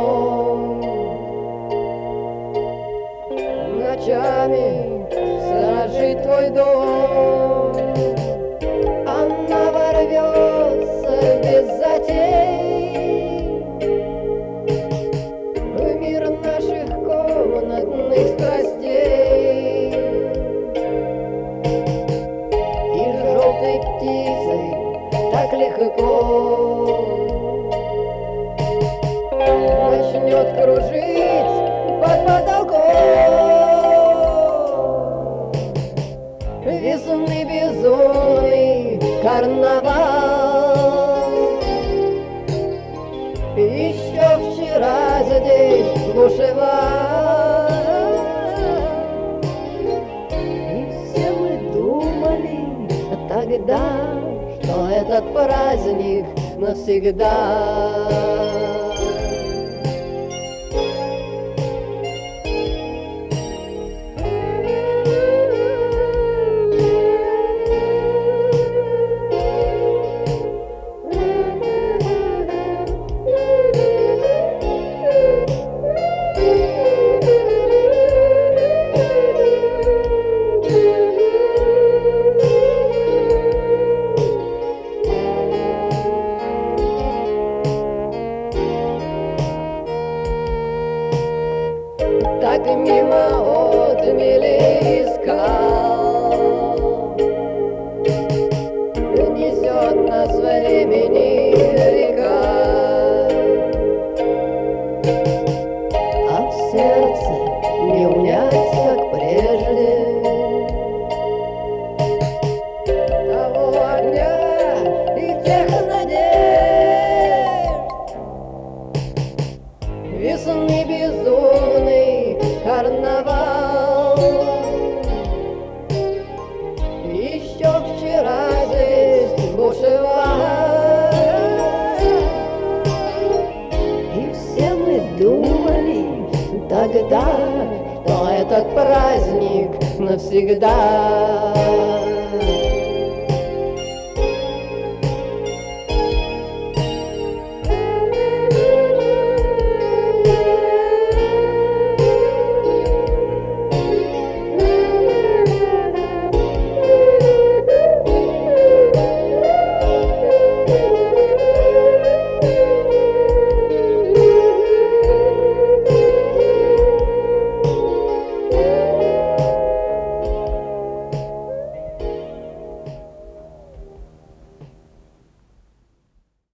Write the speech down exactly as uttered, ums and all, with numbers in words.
дом. Ночами сторожит твой дом. Она ворвется без затей в мир наших комнатных страстей. И желтой птицей так легко начнет кружить под потолком. Весны безумный карнавал. Еще вчера здесь бушевал. И все мы думали тогда, что этот праздник навсегда. Так мимо отмели скал несет нас времени река, а в сердце не унять, как прежде, того огня и тех надежд. Весны безумный карнавал. Еще вчера здесь бушевал. И все мы думали тогда, что этот праздник навсегда.